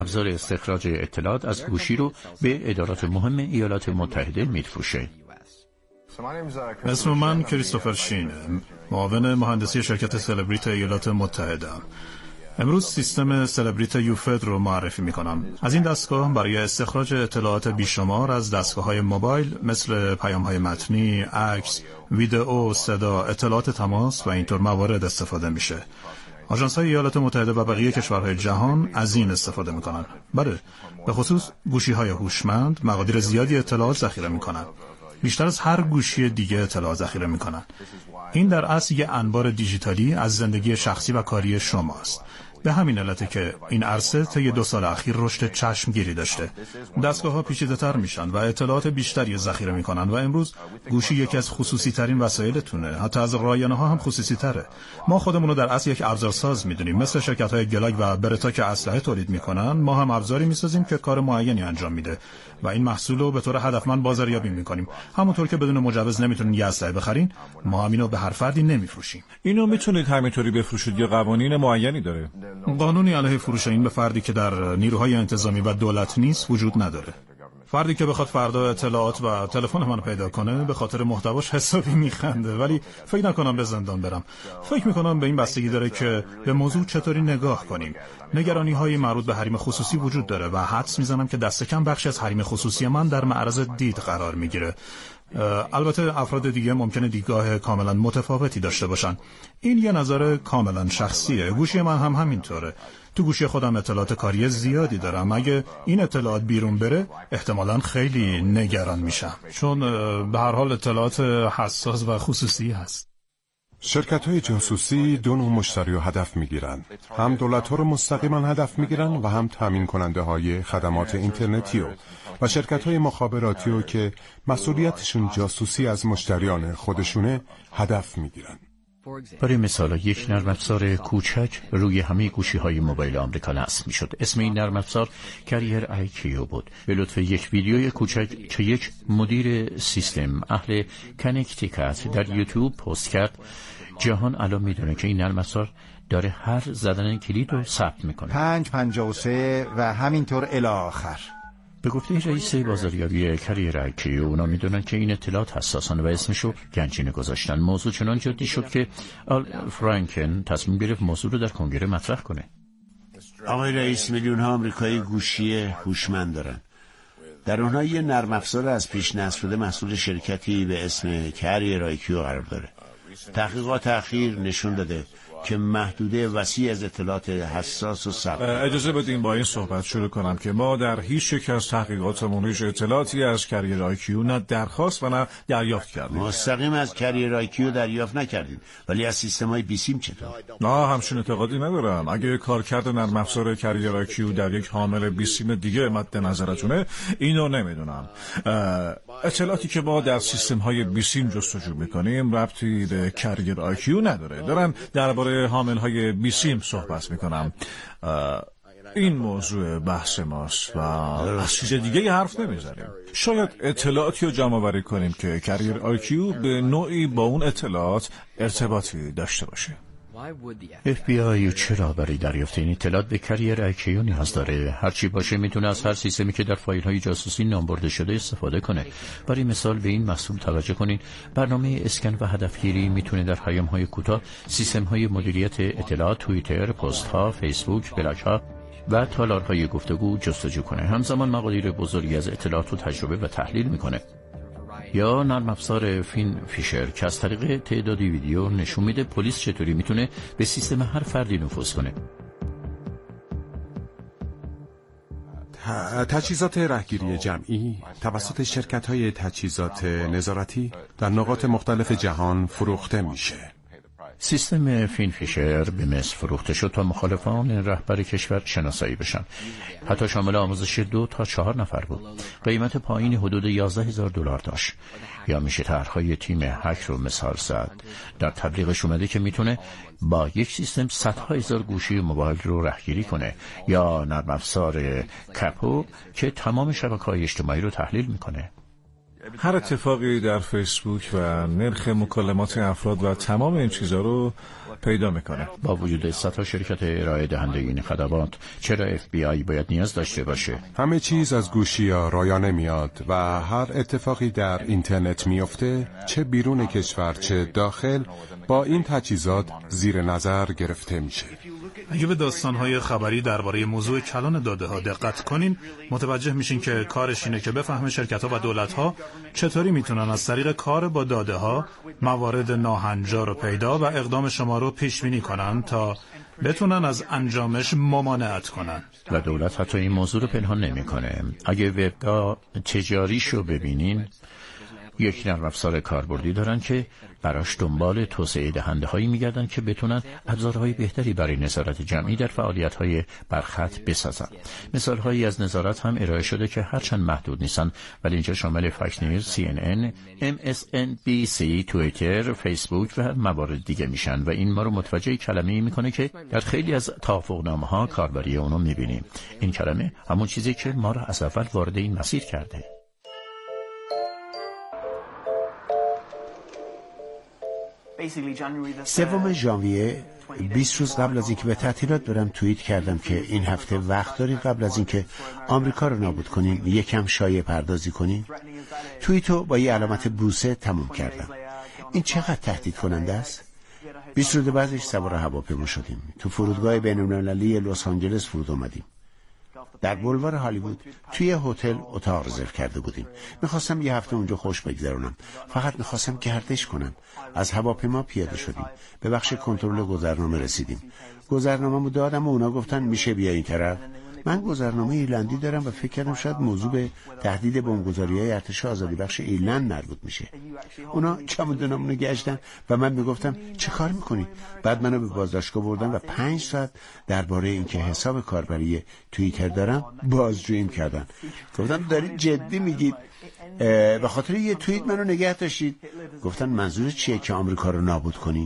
ابزار استخراج اطلاعات از گوشی رو به ادارات مهم ایالات متحده میفروشه. اسم من کریستوفر شینه، معاون مهندسی شرکت سلبریت ایالات متحده. امروز سیستم سلبریت یوفد رو معرفی میکنم. از این دستگاه برای استخراج اطلاعات بیشمار از دستگاه‌های موبایل مثل پیام‌های متنی، عکس، ویدئو، صدا، اطلاعات تماس و اینطور موارد استفاده میشه. آژانس‌های ایالات متحده و بقیه کشورهای جهان از این استفاده میکنن. بله، به خصوص گوشی‌های هوشمند مقادیر زیادی اطلاعات ذخیره میکنن. بیشتر از هر گوشی دیگه اطلاعات ذخیره میکنن. این در اصل یه انبار دیجیتالی از زندگی شخصی و کاری شماست. به همین علته که این عرصه طی 2 سال اخیر رشد چشمگیری داشته. دستگاه‌ها پیچیده‌تر میشن و اطلاعات بیشتری ذخیره میکنن و امروز گوشی یکی از خصوصی ترین وسایلتونه. حتی از رایانه‌ها هم خصوصی تره. ما خودمون رو در اصل یک ابزارساز میدونیم. مثل شرکت‌های گلاگ و برتا که اسلحه تولید میکنن، ما هم ابزاری میسازیم که کار معینی انجام میده و این محصول رو به طور هدفمند بازاریابی میکنیم. همونطور که بدون مجوز نمیتونین یه اسلحه بخرین، ما هم اینو به هر فردی نمیفروشیم. اینو میتونید همینطوری بفروشید یا قوانین معینی داره؟ قانونی علیه فروش این به فردی که در نیروهای انتظامی و دولت نیست وجود نداره. فردی که بخواد فردا اطلاعات و تلفن منو پیدا کنه به خاطر محتواش حسابی میخنده، ولی فکر نکنم به زندان برم. فکر میکنم به این بستگی داره که به موضوع چطوری نگاه کنیم. نگرانی‌های مربوط به حریم خصوصی وجود داره و حدس میزنم که دست کم بخشی از حریم خصوصی من در معرض دید قرار میگیره. البته افراد دیگه ممکنه دیدگاه کاملا متفاوتی داشته باشن. این یه نظر کاملا شخصیه. گوشی من هم همینطوره. تو گوشی خودم اطلاعات کاری زیادی دارم. اگه این اطلاعات بیرون بره احتمالاً خیلی نگران میشم، چون به هر حال اطلاعات حساس و خصوصی هست. شرکت‌های جاسوسی 2 نوع مشتری رو هدف میگیرن. هم دولت‌ها رو مستقیما هدف میگیرن و هم تامین کننده‌های خدمات اینترنتی و شرکت‌های مخابراتی رو که مسئولیتشون جاسوسی از مشتریان خودشونه هدف میگیرن. برای مثال یک نرم افزار کوچک روی همه گوشی‌های موبایل آمریکا نصب می‌شد. اسم این نرم افزار کریر IQ بود. به لطف یک ویدیوی کوچک که یک مدیر سیستم اهل کنکتیکت در یوتیوب پست کرد، جهان الان میدونه که این نرم افزار داره هر زدن کلید رو ثبت میکنه. 553 و همینطور الی آخر. به گفته رئیس بازاریابی کریر IQ، اونا میدونن که این اطلاعات حساسانه و اسمشو گنجینه گذاشتن. موضوع چنان جدی شد که آل فرانکن تصمیم گرفت موضوع رو در کنگره مطرح کنه. آقای رئیس، میلیون‌ها آمریکایی گوشی هوشمند دارن. در اونها یه نرم افزار از پیش نصب شده محصول شرکتی به اسم کریر IQ قرار داره. تحقیقات اخیر نشون داده که محدوده وسیع از اطلاعات حساس و ثبت. اجازه بدین با این صحبت شروع کنم که ما در هیچ یک از تحقیقاتمون هیچ اطلاعاتی از کریر IQ نه درخواست و نه دریافت کردیم. مستقیم از کریر IQ دریافت نکردیم، ولی از سیستم‌های بیسیم چطور؟ نه، همچین اعتقادی ندارم. اگه کارکرد نرم افزار کریر IQ در یک حامل بیسیم دیگه مد نظرتونه، اینو نمیدونم. اطلاعاتی که ما در سیستم‌های بیسیم جستجو می‌کنیم ربطی به کریر IQ نداره. دارم درباره حامل‌های بیسیم صحبت می‌کنم. این موضوع بحث ماست و از چیز دیگه حرف نمیزنیم. شاید اطلاعاتی رو جمع آوری کنیم که کریر IQ به نوعی با اون اطلاعات ارتباطی داشته باشه. FBI چرا برای دریافت این اطلاعات به کریر IQ نیاز داره؟ هرچی باشه میتونه از هر سیستمی که در فایل‌های جاسوسی نام برده شده استفاده کنه. برای مثال به این محصول توجه کنین. برنامه اسکن و هدفگیری میتونه در پیام‌های کوتاه سیستم‌های مدیریت اطلاعات، توییتر، پست‌ها، فیسبوک، بلاگ‌ها و تالارهای گفتگو جستجو کنه. همزمان مقادیر بزرگی از اطلاعات رو تجربه و تحلیل میکنه. یا نرم افزار فین فیشر که از طریق تعدادی ویدیو نشون میده پلیس چطوری میتونه به سیستم هر فردی نفوذ کنه. تجهیزات رهگیری جمعی توسط شرکت‌های تجهیزات نظارتی در نقاط مختلف جهان فروخته میشه. سیستم فین فیشر به مصر فروخته شد تا مخالفان رهبر کشور شناسایی بشن. حتی شامل آموزش 2 تا 4 نفر بود. قیمت پایینی حدود $11,000 داشت. یا میشه طرح‌های تیم هک رو مثال زد. در تبلیغش اومده که میتونه با یک سیستم صدها هزار گوشی موبایل رو رهگیری کنه، یا نرم افزار کپو که تمام شبکه‌های اجتماعی رو تحلیل میکنه. هر اتفاقی در فیسبوک و نرخ مکالمات افراد و تمام این چیزها رو پیدا میکنه. با وجود 100 تا شرکت ارائه دهنده این خدمات، چرا FBI باید نیاز داشته باشه؟ همه چیز از گوشی یا رایانه میاد و هر اتفاقی در اینترنت میفته، چه بیرون کشور چه داخل، با این تجهیزات زیر نظر گرفته میشه. اگه به داستان‌های خبری درباره موضوع کلان داده‌ها دقت کنین، متوجه میشین که کارش اینه که بفهمه شرکت‌ها و دولت‌ها چطوری میتونن از طریق کار با داده‌ها موارد ناهنجار رو پیدا و اقدام شما رو پیش بینی کنن تا بتونن از انجامش ممانعت کنن. و دولت حتی این موضوع رو پنهان نمی‌کنه. اگه وبگاه تجاریشو ببینین، یک نرم افزار کاربردی دارن که براش دنبال توسعه دهنده هایی میگردن که بتونن ابزارهای بهتری برای نظارت جمعی در فعالیت های برخط بسازن. مثال هایی از نظارت هم ارائه شده که هرچند محدود نیستن، ولی اینجا شامل فاکس نیوز، CNN، MSNBC، توییتر، فیسبوک و موارد دیگه میشن و این ما رو متوجه کلمه‌ای میکنه که در خیلی از توافقنامه ها کاربری اونو میبینیم. این کلمه همون چیزی که ما رو از اول وارد این مسیر کرده. 3 ژانویه 20 روز قبل از اینکه به تعطیلات برم توییت کردم که این هفته وقت دارید قبل از اینکه آمریکا رو نابود کنین یکم شایعه پردازی کنین. توییتو با یه علامت بوسه تموم کردم. این چقدر تهدید کننده است. 20 روز بعدش سوار هواپیما شدیم. تو فرودگاه بین‌المللی لس آنجلس فرود اومدیم. در بولوار هالیوود توی هتل اتاق رزرو کرده بودیم. میخواستم یه هفته اونجا خوش بگذرونم. فقط میخواستم گردش کنم. از هواپیما پیاده شدیم. به بخش کنترل گذرنامه رسیدیم. گذرنامه‌مو دادم و اونا گفتن میشه بیا این طرف. من گذرنامه ایرلندی دارم و فکر کردم شاید موضوع به تهدید بمبگذاری‌های ارتش آزادی بخش ایرلند مربوط میشه. اونا چمدونامونو گشتن و من میگفتم چه کار میکنی؟ بعد منو به بازداشتگاه بردن و 5 ساعت درباره اینکه حساب کاربری توییتر دارم بازجوییم کردن. گفتم دارید جدی میگید؟ به خاطر یه توییت منو نگه داشتید؟ گفتن منظورت چیه که آمریکا رو نابود کنین؟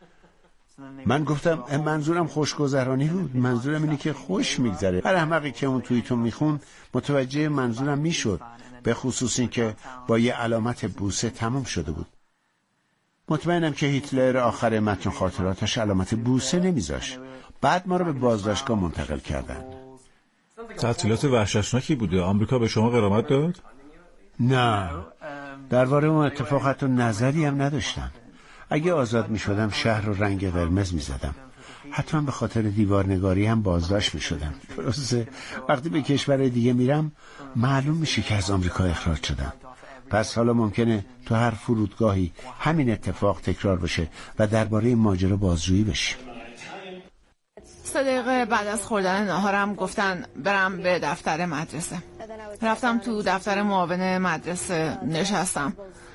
من گفتم منظورم خوشگذرانی بود. منظورم اینه که خوش میگذره. هر احمقی که اون توییتو میخون متوجه منظورم میشد، به خصوص این که با یه علامت بوسه تمام شده بود. مطمئنم که هیتلر آخر متن خاطراتش علامت بوسه نمیذاش. بعد ما رو به بازداشتگاه منتقل کردن. تعطیلات وحشتناکی بوده. آمریکا به شما غرامت داد؟ نه، درباره اون اتفاق حتی نظری هم نداشتم. اگه آزاد می شدم شهر رو رنگ قرمز می زدم. حتما به خاطر دیوارنگاری هم بازداشت می شدم. درسته وقتی به کشور دیگه میرم معلوم میشه که از آمریکا اخراج شدم. پس حالا ممکنه تو هر فرودگاهی همین اتفاق تکرار بشه و درباره این ماجرا بازجویی بشه. 3 دقیقه بعد از خوردن ناهارم گفتن برم به دفتر مدرسه. رفتم تو دفتر معاون مدرسه نشستم.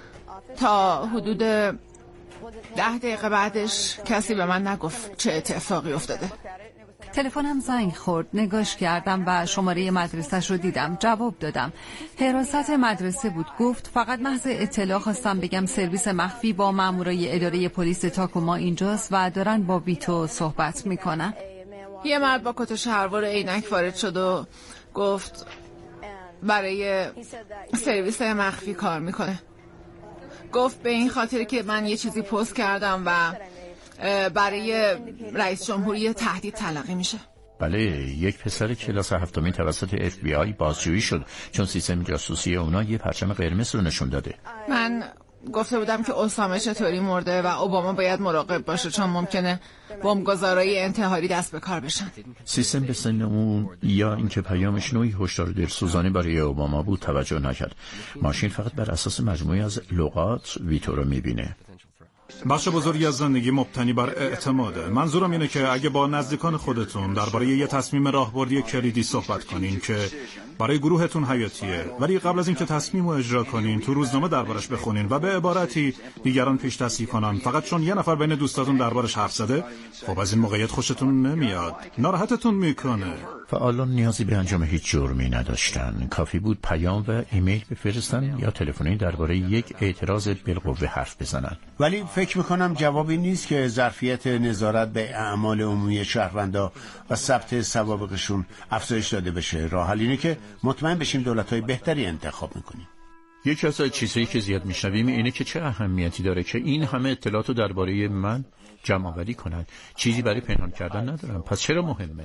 تا حدود 10 دقیقه بعدش کسی به من نگفت چه اتفاقی افتاده. تلفنم زنگ خورد، نگاش کردم و شماره مدرسه‌ش رو دیدم. جواب دادم. حراست مدرسه بود. گفت فقط محض اطلاع خواستم بگم سرویس مخفی با مامورای اداره پلیس تاکوما اینجاست و دارن با ویتو صحبت میکنن. یه مرد با کت و شلوار عینک وارد شد و گفت برای سرویس مخفی کار میکنه. گفت به این خاطر که من یه چیزی پست کردم و برای رئیس جمهوری تهدید تلقی میشه. بله، یک پسر کلاس 7 توسط FBI بازجویی شد چون سیستم جاسوسی اونا یه پرچم قرمز رو نشون داده. من گفته بودم که اسامه چطوری مرده و اوباما باید مراقب باشه چون ممکنه بمبگذارای انتحاری دست به کار بشن. سیستم به سن اون یا اینکه پیامش نوعی هشدار دلسوزانی برای اوباما بود توجه نکرد. ماشین فقط بر اساس مجموعی از لغات ویتو رو میبینه. بخش بزرگی از زندگی مبتنی بر اعتماده. منظورم اینه که اگه با نزدیکان خودتون درباره یه تصمیم راهبردی کلیدی صحبت کنین که برای گروهتون حیاتیه، ولی قبل از اینکه تصمیم رو اجرا کنین تو روزنامه دربارش بخونین و به عبارتی دیگران پیش دستی کنن فقط چون یه نفر بین دوستاتون دربارش حرف زده، خب از این موقعیت خوشتون نمیاد، ناراحتتون میکنه. فعالان نیازی به انجام هیچ جرمی نداشتن. کافی بود پیام و ایمیل بفرستن یا تلفنی درباره یک اعتراض بالقوه حرف بزنن. ولی فکر میکنم جوابی نیست که ظرفیت نظارت به اعمال عمومی شهروندا و ثبت سوابقشون افزایش داده بشه. راه حل اینه که مطمئن بشیم دولت‌های بهتری انتخاب میکنیم. یکی از چیزهایی که زیاد میشنویم اینه که چه اهمیتی داره که این همه اطلاعات رو درباره من جمع آوری کنن. چیزی برای پنهان کردن ندارم، پس چرا مهمه؟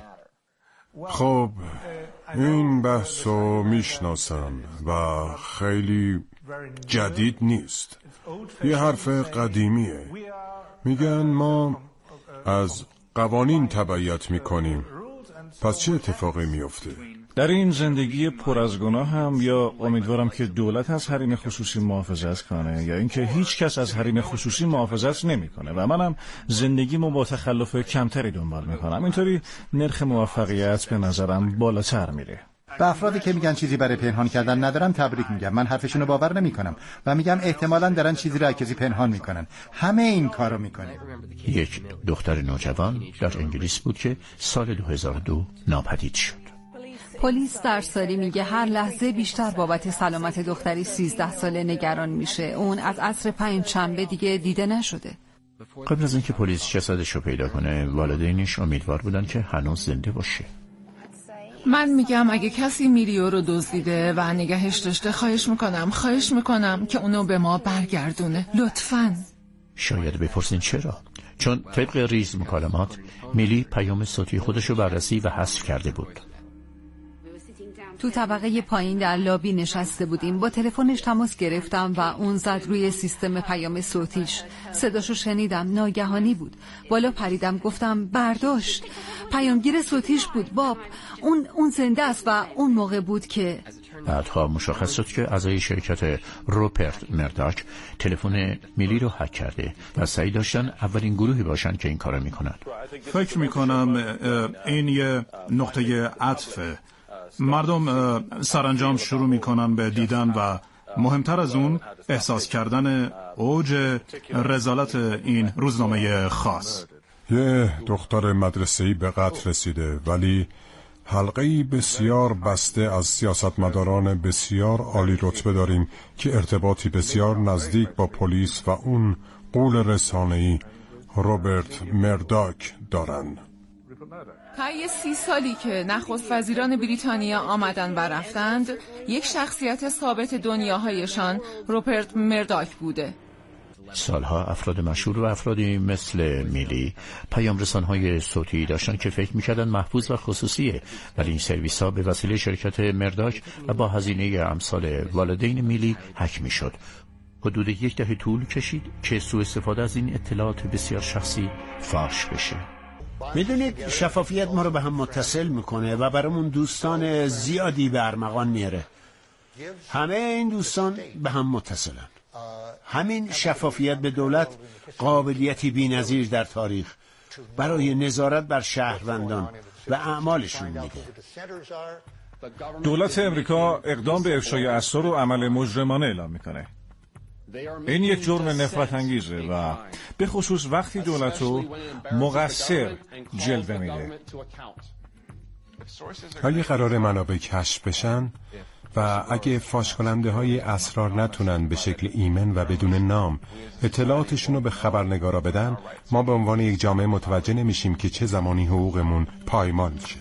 خب این بحثو میشناسم و خیلی جدید نیست. یه حرف قدیمیه. میگن ما از قوانین تبعیت میکنیم، پس چه اتفاقی میفته؟ در این زندگی پر از گناه هم یا امیدوارم که دولت از حریم خصوصی محافظت کنه یا اینکه هیچ کس از حریم خصوصی محافظت نمیکنه و منم زندگیمو با تخلف کمتری دنبال میکنم. اینطوری نرخ موفقیت به نظرم بالاتر میره. به افرادی که میگن چیزی برای پنهان کردن ندارم تبریک میگم. من حرفشونو باور نمیکنم و میگم احتمالاً دارن چیزی رو از کسی پنهان میکنن. همه این کارو میکنه. یک دختر نوجوان در انگلیس بود که سال 2002 ناپدید شد. پلیس در ساری میگه هر لحظه بیشتر بابت سلامت دختری 13 ساله نگران میشه. اون از عصر پنجشنبه دیگه دیده نشده. قبل از اینکه پلیس جسدش رو پیدا کنه والدینش امیدوار بودن که هنوز زنده باشه. من میگم اگه کسی میلیو رو دزدیده و نگهش داشته خواهش میکنم که اونو به ما برگردونه، لطفاً. شاید بپرسین چرا؟ چون طبق ریز مکالمات میلی پیام صوتی خودش رو بررسی و حذف کرده بود. تو طبقه پایین در لابی نشسته بودیم. با تلفنش تماس گرفتم و اون زد روی سیستم پیام صوتیش. صداشو شنیدم، ناگهانی بود. بالا پریدم گفتم برداشت. پیامگیر صوتیش بود باب. اون زنده است و اون موقع بود که بعدها مشخص شد که اعضای شرکت روپرت مرداک تلفن میلی رو هک کرده و سعی داشتن اولین گروهی باشن که این کارو میکنن. فکر میکنم این یه نقطه عطفه. مردم سرانجام شروع میکنن به دیدن و مهمتر از اون احساس کردن اوج رذالت این روزنامه خاص. یه دختر مدرسه‌ای به قتل رسیده، ولی حلقه‌ای بسیار بسته از سیاستمداران بسیار عالی رتبه داریم که ارتباطی بسیار نزدیک با پلیس و اون غول رسانه‌ای روبرت مرداک دارن. طی 30 سالی که نخست وزیران بریتانیا آمدن و رفتند، یک شخصیت ثابت دنیاهایشان روپرت مرداک بوده. سالها افراد مشهور و افرادی مثل میلی پیام رسانهای صوتی داشتن که فکر میکردن محفوظ و خصوصیه، ولی این سرویس ها به وسیله شرکت مرداک و با هزینه امثال والدین میلی هک میشد. حدود 1 دهه طول کشید که سوء استفاده از این اطلاعات بسیار شخصی فاش بشه. میدونید شفافیت ما رو به هم متصل میکنه و برامون دوستان زیادی به ارمغان میاره. همه این دوستان به هم متصلن. همین شفافیت به دولت قابلیتی بی‌نظیر در تاریخ برای نظارت بر شهروندان و اعمالشون میده. دولت امریکا اقدام به افشای اسرار و عمل مجرمانه اعلام میکنه. این یک جرم نفرت انگیزه و به خصوص وقتی دولت رو مقصر جلوه میده. اگه قرار منابع کشف بشن و اگه فاش کننده های اسرار نتونن به شکل ایمن و بدون نام اطلاعاتشون رو به خبرنگارا بدن، ما به عنوان یک جامعه متوجه نمیشیم که چه زمانی حقوقمون پایمال میشه.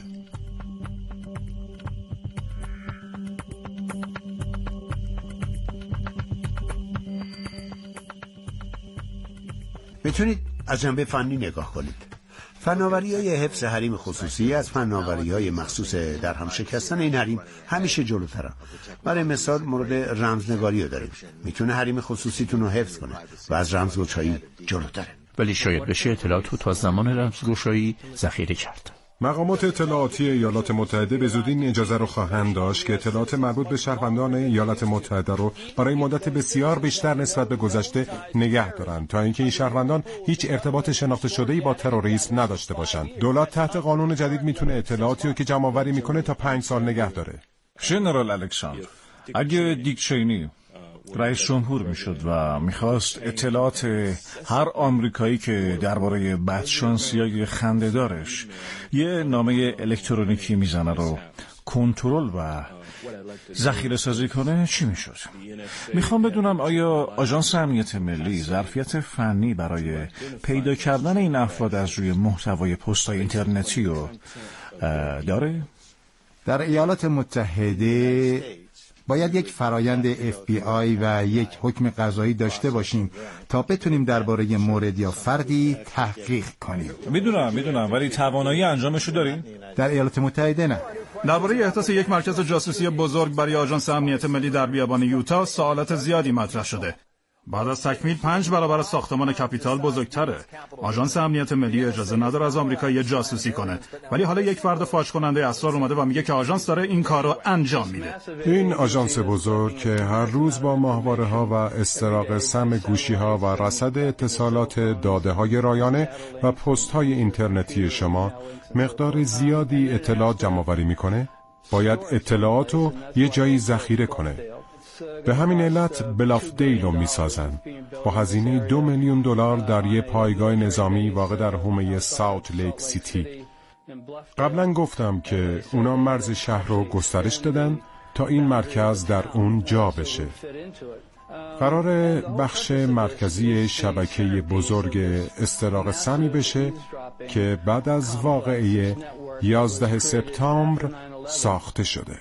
میتونید از جنبه فنی نگاه کنید. فناوری‌های حفظ حریم خصوصی از فناوری‌های مخصوص در هم شکستن این حریم همیشه جلوتره. برای مثال مورد رمزنگاری رو داریم. میتونه حریم خصوصیتون رو حفظ کنه و از رمزگشایی جلوتره. ولی شاید بشه اطلاعات رو تا زمان رمزگشایی ذخیره کرد. مقامات اطلاعاتی ایالات متحده به زودی این اجازه رو خواهند داشت که اطلاعات مربوط به شهروندان ایالات متحده رو برای مدت بسیار بیشتر نسبت به گذشته نگه دارند تا اینکه این شهروندان هیچ ارتباط شناخته شده‌ای با تروریسم نداشته باشند. دولت تحت قانون جدید میتونه اطلاعاتی رو که جمع‌آوری میکنه تا 5 سال نگه داره. ژنرال الکساندر، اگه دیک چینی رئیس جمهور میشد و میخواست اطلاعات هر آمریکایی که درباره بدشانسی‌های خنده‌دارش یه نامه الکترونیکی میزنه رو کنترل و ذخیره سازی کنه، چی میشد؟ میخوام بدونم آیا آژانس امنیت ملی ظرفیت فنی برای پیدا کردن این افراد از روی محتوای پست‌های اینترنتی رو داره؟ در ایالات متحده باید یک فرایند FBI و یک حکم قضایی داشته باشیم تا بتونیم درباره مورد یا فردی تحقیق کنیم. میدونم ولی توانایی انجامشو دارین؟ در ایالات متحده نه. درباره احداث یک مرکز جاسوسی بزرگ برای آژانس امنیت ملی در بیابان یوتا سوالات زیادی مطرح شده. بعد از تکمیل 5 برابر ساختمان کپیتال بزرگتره. آژانس امنیت ملی اجازه نداره از آمریکا یه جاسوسی کنه، ولی حالا یک فرد فاش کننده اسرار اومده و میگه که آژانس داره این کارو انجام میده. این آژانس بزرگ که هر روز با ماهواره‌ها و استراق سم گوشی‌ها و رصد اتصالات داده‌های رایانه و پست‌های اینترنتی شما مقدار زیادی اطلاعات جمع‌آوری میکنه، باید اطلاعاتو یه جایی ذخیره کنه. به همین علت بلافدیل رو میسازن با هزینه $2 میلیون در یه پایگاه نظامی واقع در حومه ساوت لیک سیتی. قبلا گفتم که اونا مرز شهر رو گسترش دادن تا این مرکز در اون جا بشه. قرار بخش مرکزی شبکه بزرگ استراق سمی بشه که بعد از واقعه 11 سپتامبر ساخته شده.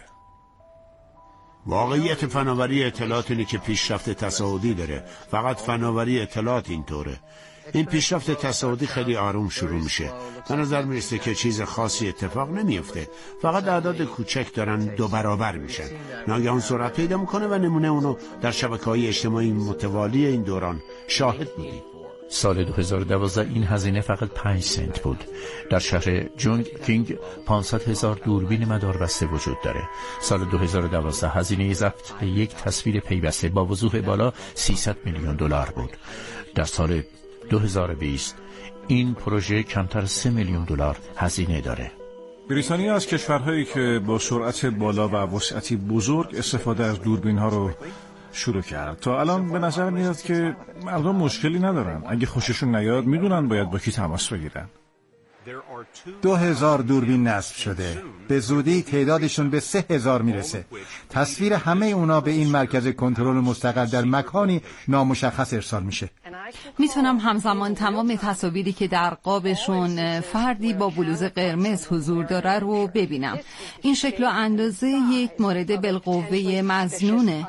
واقعیت فناوری اطلاعات اینه که پیشرفت تصاعدی داره. فقط فناوری اطلاعات اینطوره. این پیشرفت تصاعدی خیلی آروم شروع میشه. به نظر میرسه که چیز خاصی اتفاق نمیفته. فقط اعداد کوچک دارن 2 برابر میشن. ناگهان سرعت پیدا میکنه و نمونه اونو در شبکه‌های اجتماعی متوالی این دوران شاهد بودیم. سال 2012 این هزینه فقط 5 سنت بود. در شهر جونگ کینگ 500,000 دوربین مداربسته وجود داره. سال 2012 هزینه ضبط یک تصویر پیوسته با وضوح بالا $300 میلیون بود. در سال 2020 این پروژه کمتر $3 میلیون هزینه داره. بریتانیا از کشورهایی که با سرعت بالا و وسعتی بزرگ استفاده از دوربین‌ها رو شروع کرد. تا الان به نظر میاد که مردم مشکلی ندارن. اگه خوششون نیاد میدونن باید با کی تماس بگیرن. 2000 دوربین نصب شده. به زودی تعدادشون به 3000 میرسه. تصویر همه اونا به این مرکز کنترل مستقر در مکانی نامشخص ارسال میشه. میتونم همزمان تمام تصاویری که در قابشون فردی با بلوز قرمز حضور داره رو ببینم. این شکل و اندازه یک مورد بالقوه مظنونه.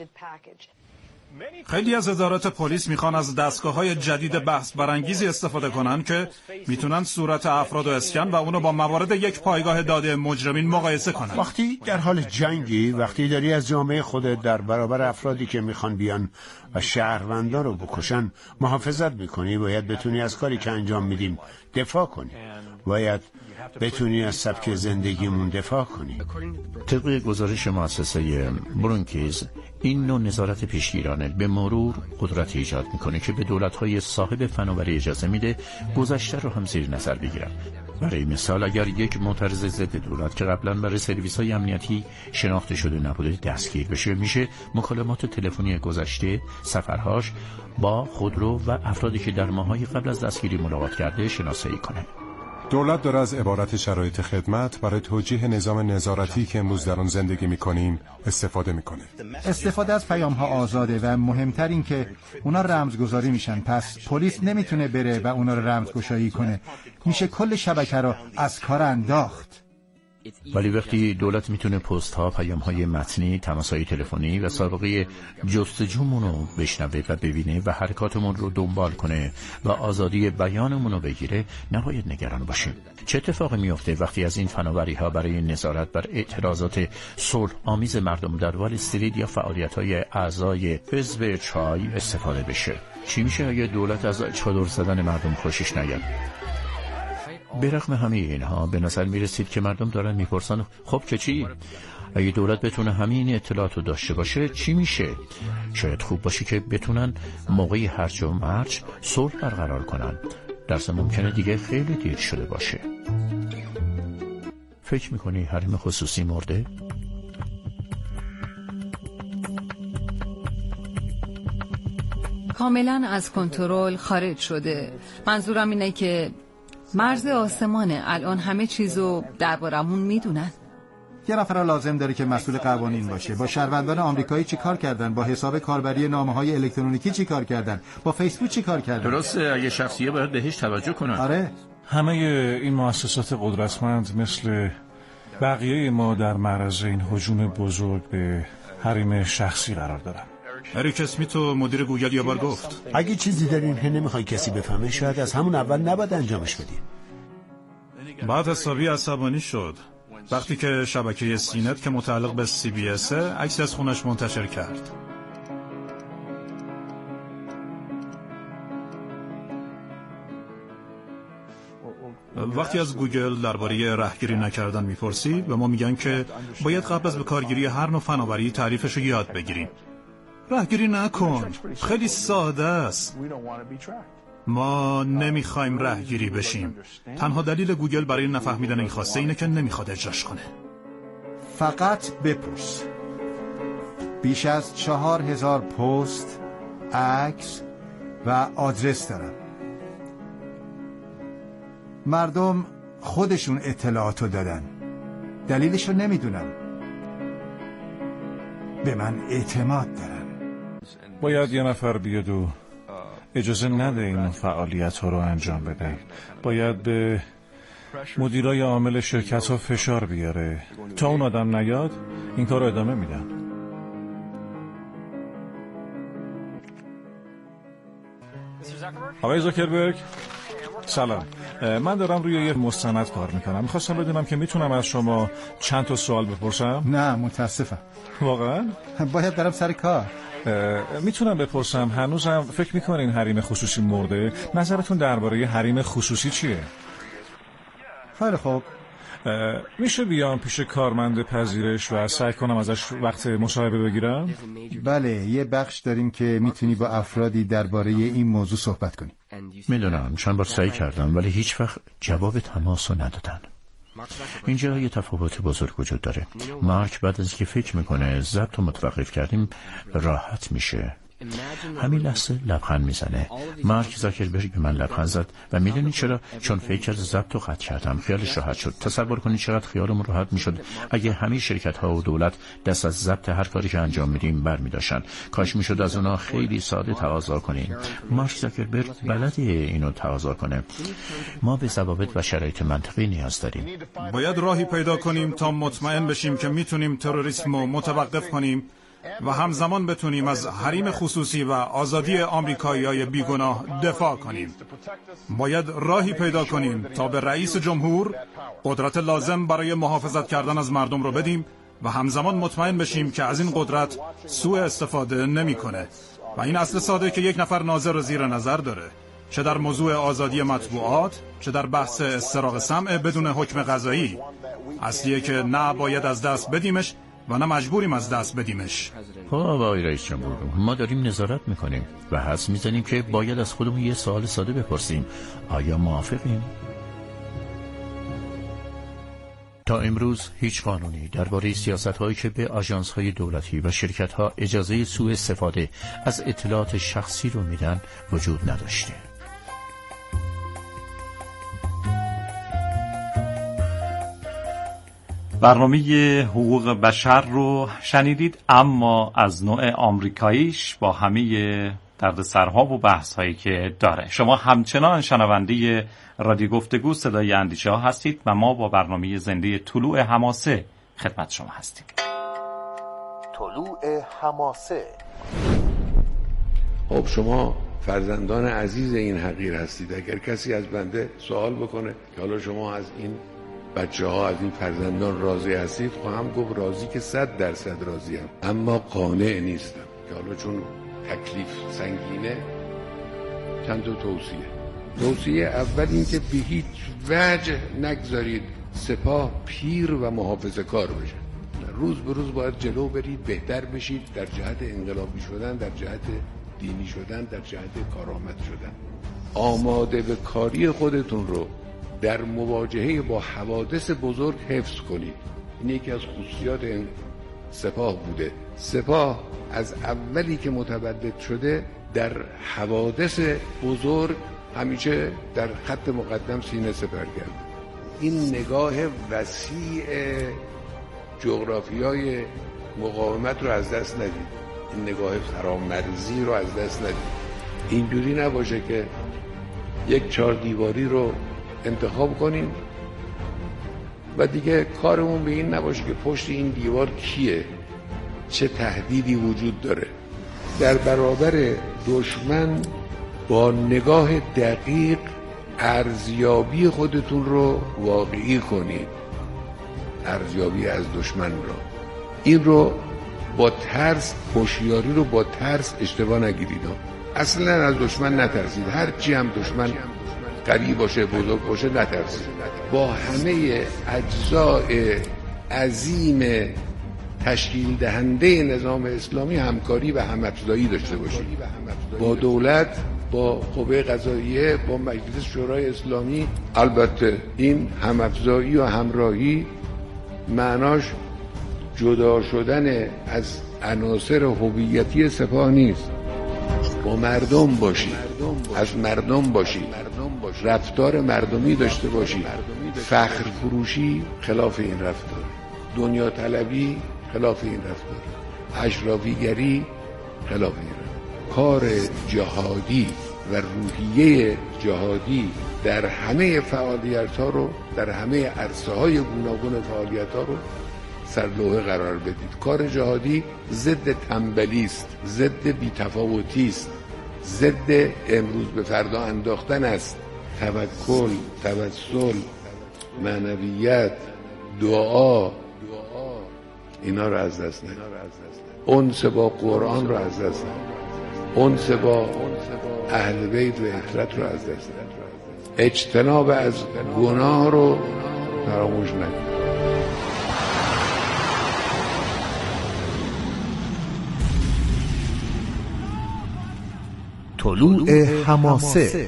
خیلی از ادارات پلیس میخوان از دستگاه‌های جدید بحث برانگیزی استفاده کنن که میتونن صورت افراد رو اسکن و اونو با موارد یک پایگاه داده مجرمین مقایسه کنن. وقتی در حال جنگی، وقتی داری از جامعه خودت در برابر افرادی که میخوان بیان و شهروندا رو بکشن محافظت میکنی، باید بتونی از کاری که انجام میدیم دفاع کنی. باید بتونی از سبک زندگیمون دفاع کنی. طبق گزارش مؤسسه برونکیز، این نوع نظارت پیشگیرانه به مرور قدرت ایجاد میکنه که به دولت‌های صاحب فناوری اجازه میده گذشته رو هم زیر نظر بگیرن. برای مثال اگر یک معترض ضد دولت که قبلا برای سرویس‌های امنیتی شناخته شده نبوده دستگیر بشه، میشه مکالمات تلفنی گذشته، سفرهاش با خودرو و افرادی که در ماه‌های قبل از دستگیری ملاقات کرده شناسایی کنه. دولت داره از عبارت شرایط خدمت برای توجیه نظام نظارتی که امروز در آن زندگی می‌کنیم استفاده می‌کنه. استفاده از پیام‌ها آزاده و مهمتر این که اونا رمزگذاری میشن، پس پلیس نمیتونه بره و اونا رو رمزگشایی کنه. میشه کل شبکه رو از کار انداخت. ولی وقتی دولت میتونه پست ها، پیام های متنی، تماس‌های تلفنی و سابقه جستجومون رو بشنوه و ببینه و حرکاتمون رو دنبال کنه و آزادی بیانمون رو بگیره، نباید نگران باشیم. چه اتفاقی میفته وقتی از این فناوری ها برای نظارت بر اعتراضات صلح آمیز مردم در وال استریت یا فعالیت های اعضای حزب چای استفاده بشه؟ چی میشه اگه دولت از چادر زدن مردم خوشش نیاد؟ به رغم همه اینها به نظر میرسید که مردم دارن میپرسن خب که چی؟ اگه دولت بتونه همین اطلاعات رو داشته باشه چی میشه؟ شاید خوب باشه که بتونن موقعی هرج و مرج صلح برقرار کنن. درست ممکنه دیگه خیلی دیر شده باشه. فکر میکنی حریم خصوصی مرده؟ کاملا از کنترل خارج شده. منظورم اینه که مرز آسمانه. الان همه چیزو دربارمون میدونن. یه نفر لازم داره که مسئول قوانین باشه. با شهروندان آمریکایی چی کار کردن؟ با حساب کاربری نامه‌های الکترونیکی چی کار کردن؟ با فیسبوک چی کار کردن؟ درسته، اگه شخصیه باید بهش توجه کنن. آره. همه این مؤسسات قدرتمند مثل بقیه ما در معرض این هجوم بزرگ به حریم شخصی قرار دارم. اریک اسمیت و مدیر گوگل یه بار گفت اگه چیزی دارین که نمیخوای کسی بفهمه شاید از همون اول نباید انجامش بدین. بعد حسابی عصبانی شد وقتی که شبکه سینت که متعلق به CBS عکس از خونش منتشر کرد. وقتی از گوگل درباره رهگیری نکردن میپرسی به ما میگن که باید قبل از به کارگیری هر نوع فناوری تعریفش رو یاد بگیریم. رهگیری نکن، خیلی ساده است. ما نمیخوایم رهگیری بشیم. تنها دلیل گوگل برای نفهمیدن این خواسته اینه که نمیخواد اجراش کنه. فقط بپرس. بیش از 4000 پست، عکس و آدرس دارم. مردم خودشون اطلاعاتو دادن. دلیلشو نمیدونم. به من اعتماد دارن. باید یه نفر بیاد و اجازه نده این فعالیت ها رو انجام بده. باید به مدیرای عامل شرکت ها فشار بیاره. تا اون آدم نیاد این کار رو ادامه میدن. آقای زاکربرگ سلام. من دارم روی یه مستند کار میکنم. میخواستم بدونم که میتونم از شما چند تا سوال بپرسم؟ نه متاسفم. واقعا؟ باید برم سر کار. میتونم بپرسم هنوزم فکر میکنین حریم خصوصی مرده؟ نظرتون درباره حریم خصوصی چیه؟ خیلی خوب. میشه بیام پیش کارمند پذیرش و سعی کنم ازش وقت مصاحبه بگیرم؟ بله، یه بخش داریم که میتونی با افرادی درباره این موضوع صحبت کنی. میدونم چند بار سعی کردم ولی هیچ وقت جواب تماس رو ندادن. اینجا یه تفاوت بزرگ وجود داره. مارک بعد از که فکر میکنه ضبط رو متوقف کردیم راحت میشه. همین لحظه لبخند میزنه. مارک زاکربرگ به من لبخند زد و میدونی چرا؟ چون فکر کرد ضبط رو قطع کردم. خیالش راحت شد. تصور کنید چقدر خیالمون راحت میشد اگه همه شرکت ها و دولت دست از ضبط هر کاری که انجام میدیم برمی‌داشتن. کاش میشد از اونا خیلی ساده تقاضا کنیم. مارک زاکربرگ بلده اینو تقاضا کنه. ما به ضوابط و شرایط منطقی نیاز داریم. باید راهی پیدا کنیم تا مطمئن بشیم که میتونیم تروریسم رو متوقف کنیم و همزمان بتونیم از حریم خصوصی و آزادی آمریکایی‌های بیگناه دفاع کنیم. باید راهی پیدا کنیم تا به رئیس جمهور قدرت لازم برای محافظت کردن از مردم رو بدیم و همزمان مطمئن بشیم که از این قدرت سوء استفاده نمی‌کنه. و این اصل ساده که یک نفر ناظر رو زیر نظر داره، چه در موضوع آزادی مطبوعات، چه در بحث استراق سمع بدون حکم قضایی. اصلیه که نه باید از دست بدیمش و نه مجبوریم از دست بدیمش. خب آقای رئیس جمهور، ما داریم نظارت میکنیم و حدس میزنیم که باید از خودمون یه سوال ساده بپرسیم. آیا موافقیم؟ تا امروز هیچ قانونی درباره سیاست‌هایی که به آژانس‌های دولتی و شرکت‌ها اجازه سوء استفاده از اطلاعات شخصی رو میدن وجود نداشته. برنامه حقوق بشر رو شنیدید، اما از نوع آمریکاییش با همه دردسرها و بحث‌هایی که داره. شما همچنان شنونده رادیو گفتگو صدای اندیشه ها هستید و ما با برنامه زنده طلوع حماسه خدمت شما هستیم. طلوع حماسه. خب شما فرزندان عزیز این حقیر هستید. اگر کسی از بنده سوال بکنه که حالا شما از این بچه ها، از این فرزندان راضی هستید، خواهم گفت راضی که 100% راضیم، اما قانع نیستم که حالا چون تکلیف سنگینه چند تا توصیه اول این که به هیچ وجه نگذارید سپاه پیر و محافظه کار بشه. روز به روز باید جلو برید، بهتر بشید در جهت انقلابی شدن، در جهت دینی شدن، در جهت کارآمد شدن. آماده به کاری خودتون رو در مواجهه با حوادث بزرگ حفظ کنید. این یکی از خصوصیات این سپاه بوده. سپاه از اولی که متولد شده در حوادث بزرگ همیشه در خط مقدم سینه سپر کرد. این نگاه وسیع جغرافیای مقاومت رو از دست ندید، این نگاه فرامرزی رو از دست ندید. اینجوری نباشه که یک 4 دیواری رو انتخاب کنیم و دیگه کارمون به این نباشه که پشت این دیوار کیه، چه تهدیدی وجود داره. در برابر دشمن با نگاه دقیق ارزیابی خودتون رو واقعی کنید، ارزیابی از دشمن رو. این رو با ترس، هوشیاری رو با ترس اشتباه نگیرید. اصلا از دشمن نترسید، هرچی هم دشمن قوی باشه بزرگ باشه نترسید. با همه اجزای عظیم تشکیل دهنده نظام اسلامی همکاری و هم‌افزایی داشته باشید، با دولت، با قوه قضاییه، با مجلس شورای اسلامی. البته این هم‌افزایی و همراهی معناش جدا شدن از عناصر هویتی سپاه نیست. با مردم باشید، از مردم باشید، رفتار مردمی داشته باشید. فخر فروشی خلاف این رفتار، دنیا طلبی خلاف این رفتار، اشرافیگری خلاف این رفتار. کار جهادی و روحیه جهادی در همه فعالیت‌ها رو، در همه عرصه‌های گوناگون فعالیت‌ها رو سرلوحه قرار بدید. کار جهادی ضد تنبلی است، ضد بی‌تفاوتی است، ضد امروز به فردا انداختن است. توکل، توسل، معنویت، دعا، اینا رو از دست ندید. انس با قرآن رو از دست ندید. انس با اهل بیت و عترت رو از دست ندید. اجتناب از گناه رو فراموش نکنید. طلوع حماسه.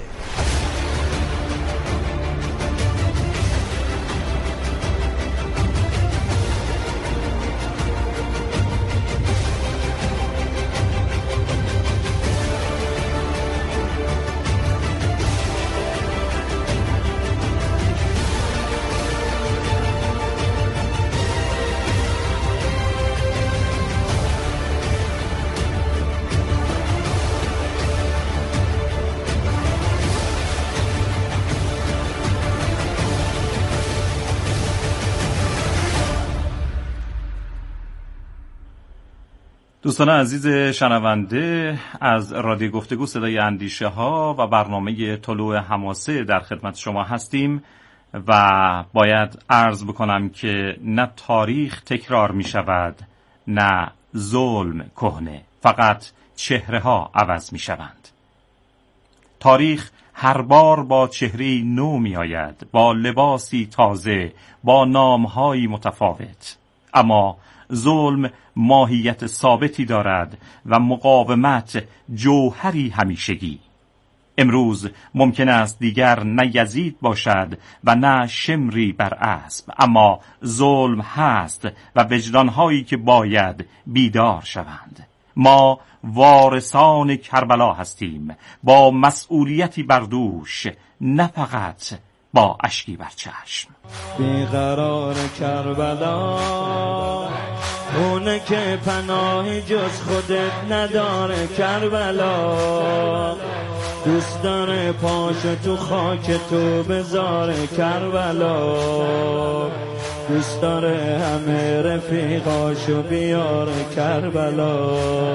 دوستان عزیز شنونده، از رادیو گفتگو صدای اندیشه ها و برنامه طلوع حماسه در خدمت شما هستیم و باید عرض بکنم که نه تاریخ تکرار می شود نه ظلم کهنه، فقط چهره ها عوض می شوند. تاریخ هر بار با چهره‌ای نو می آید، با لباسی تازه، با نامهایی متفاوت، اما ظلم ماهیت ثابتی دارد و مقاومت جوهری همیشگی. امروز ممکن است دیگر نه یزید باشد و نه شمری بر اسب، اما ظلم هست و وجدانهایی که باید بیدار شوند. ما وارثان کربلا هستیم، با مسئولیتی بر دوش، نه فقط با اشکی بر چشم. بیقرار کربلا، اونه که پناهی جز خودت نداره کربلا، دوست داره پاشو تو خاک تو بذاره کربلا، دوست داره همه رفیقاشو بیاره کربلا.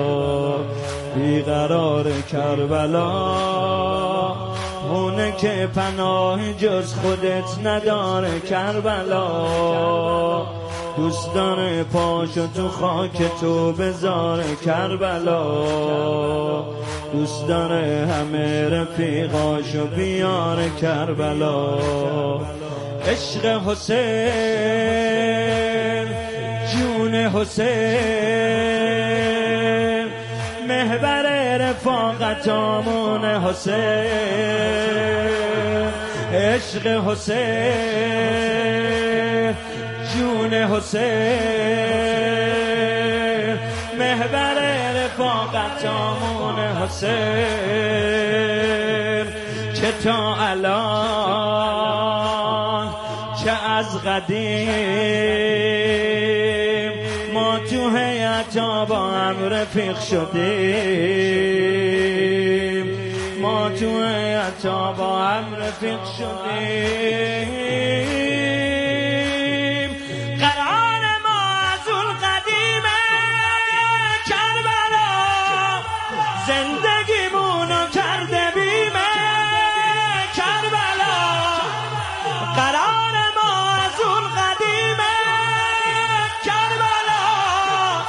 بیقرار کربلا، اونه که پناهی جز خودت نداره کربلا، دوست داره پاشو تو خاک تو بذاره کربلا، دوست داره همه رفیقاشو بیاره کربلا. عشق حسین، جون حسین، محور رفاقت آمون حسین. عشق حسین، جون حسین، محور رفاقت آمون حسین. چه تا الان چه از قدیم ما تو هیئتا با هم رفیق شدیم، ما تو هیئتا با هم رفیق شدیم.